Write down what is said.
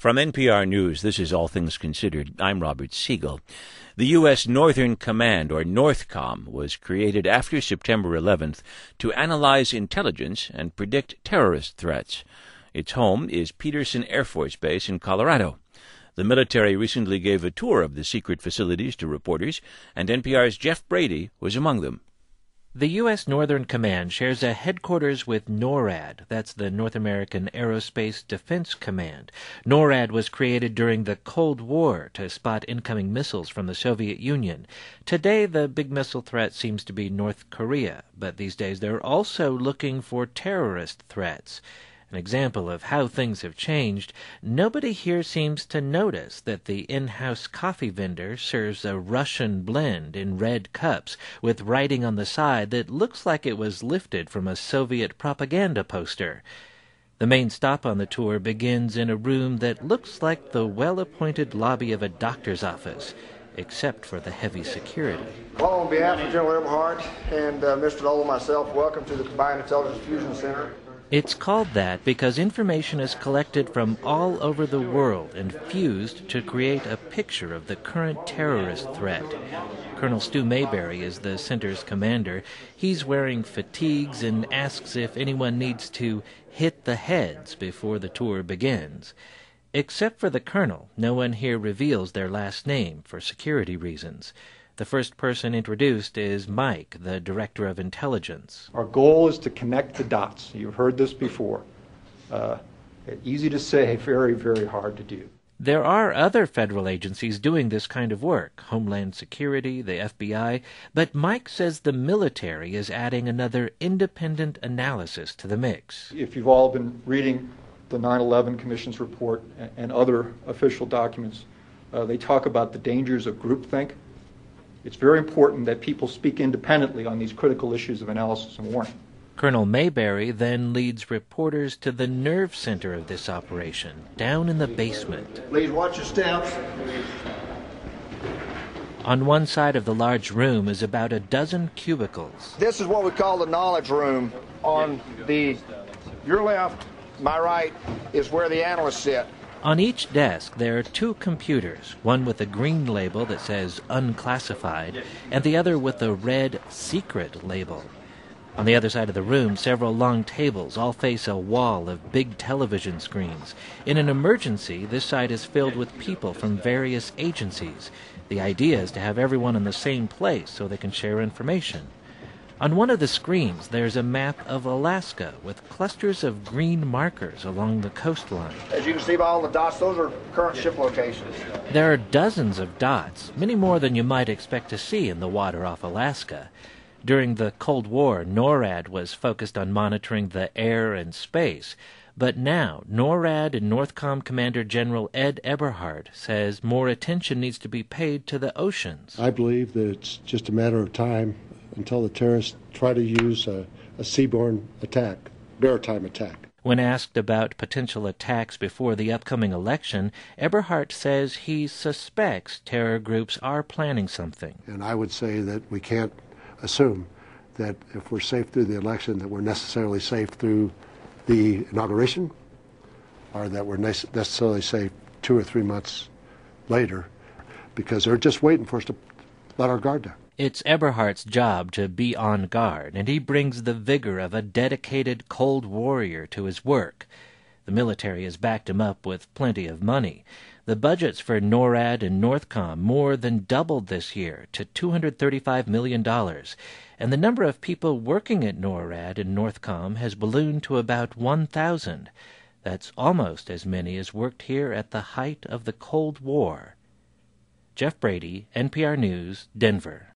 From NPR News, this is All Things Considered. I'm Robert Siegel. The U.S. Northern Command, or NORTHCOM, was created after September 11th to analyze intelligence and predict terrorist threats. Its home is Peterson Air Force Base in Colorado. The military recently gave a tour of the secret facilities to reporters, and NPR's Jeff Brady was among them. The U.S. Northern Command shares a headquarters with NORAD. That's the North American Aerospace Defense Command. NORAD was created during the Cold War to spot incoming missiles from the Soviet Union. Today, the big missile threat seems to be North Korea, but these days they're also looking for terrorist threats. An example of how things have changed, nobody here seems to notice that the in-house coffee vendor serves a Russian blend in red cups with writing on the side that looks like it was lifted from a Soviet propaganda poster. The main stop on the tour begins in a room that looks like the well-appointed lobby of a doctor's office, except for the heavy security. Well, on behalf of General Eberhart and Mr. Lowell and myself, welcome to the Combined Intelligence Fusion Center. It's called that because information is collected from all over the world and fused to create a picture of the current terrorist threat. Colonel Stu Mayberry is the center's commander. He's wearing fatigues and asks if anyone needs to hit the heads before the tour begins. Except for the colonel, no one here reveals their last name for security reasons. The first person introduced is Mike, the Director of Intelligence. Our goal is to connect the dots. You've heard this before. Easy to say, very, very hard to do. There are other federal agencies doing this kind of work, Homeland Security, the FBI, but Mike says the military is adding another independent analysis to the mix. If you've all been reading the 9/11 Commission's report and other official documents, they talk about the dangers of groupthink. It's very important that people speak independently on these critical issues of analysis and warning. Colonel Mayberry then leads reporters to the nerve center of this operation, down in the basement. Please watch your steps. On one side of the large room is about a dozen cubicles. This is what we call the knowledge room. On your left, my right, is where the analysts sit. On each desk there are two computers, one with a green label that says unclassified, and the other with a red secret label. On the other side of the room, several long tables all face a wall of big television screens. In an emergency, this side is filled with people from various agencies. The idea is to have everyone in the same place so they can share information. On one of the screens, there's a map of Alaska with clusters of green markers along the coastline. As you can see by all the dots, those are current ship locations. There are dozens of dots, many more than you might expect to see in the water off Alaska. During the Cold War, NORAD was focused on monitoring the air and space. But now, NORAD and NORTHCOM Commander General Ed Eberhart says more attention needs to be paid to the oceans. I believe that it's just a matter of time until the terrorists try to use a seaborne attack, maritime attack. When asked about potential attacks before the upcoming election, Eberhart says he suspects terror groups are planning something. And I would say that we can't assume that if we're safe through the election, that we're necessarily safe through the inauguration, or that we're necessarily safe 2 or 3 months later, because they're just waiting for us to let our guard down. It's Eberhart's job to be on guard, and he brings the vigor of a dedicated cold warrior to his work. The military has backed him up with plenty of money. The budgets for NORAD and NORTHCOM more than doubled this year to $235 million, and the number of people working at NORAD and NORTHCOM has ballooned to about 1,000. That's almost as many as worked here at the height of the Cold War. Jeff Brady, NPR News, Denver.